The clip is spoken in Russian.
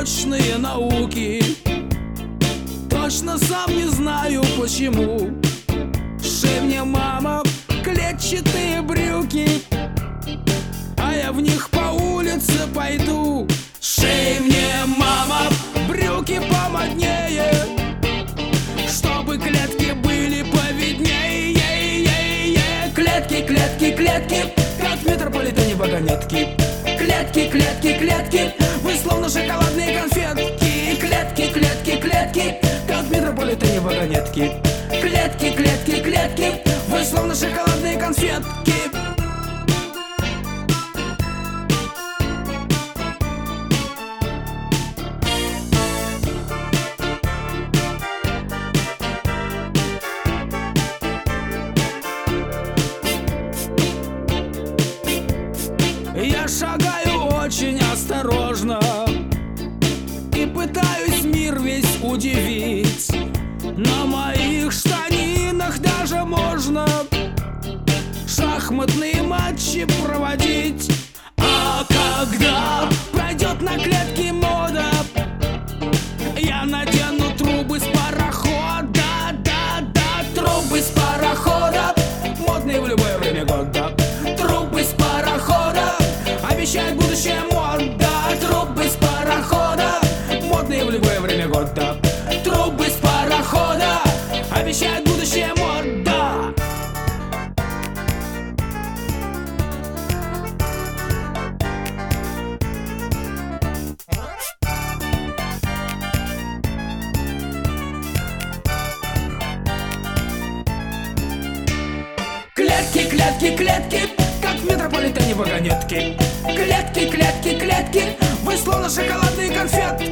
точные науки. Точно сам не знаю почему. Шей мне, мама, клетчатые брюки, а я в них по улице пойду. Шей мне, мама, брюки помоднее, чтобы клетки были повиднее. Клетки, клетки, клетки, как в метрополитене вагонетки. Клетки, клетки, клетки, вы словно шоколадные конфетки. Клетки, клетки, клетки, как в метрополитене вагонетки. Клетки, клетки, клетки, вы словно шоколадные конфетки. Я шагаю очень осторожно и пытаюсь мир весь удивить. На моих штанинах даже можно шахматные матчи проводить. А когда пройдет на клетке мода, я надену трубы с парохода. Да, трубы с парохода, модные в любое время года. Трубы с парохода обещает будущее мода. Трубы с парохода, модные в любое время года. Трубы с парохода обещает будущее мода. Клетки, клетки, клетки, как в метрополитене вагонетки. Клетки, клетки, клетки, вы словно шоколадные конфетки.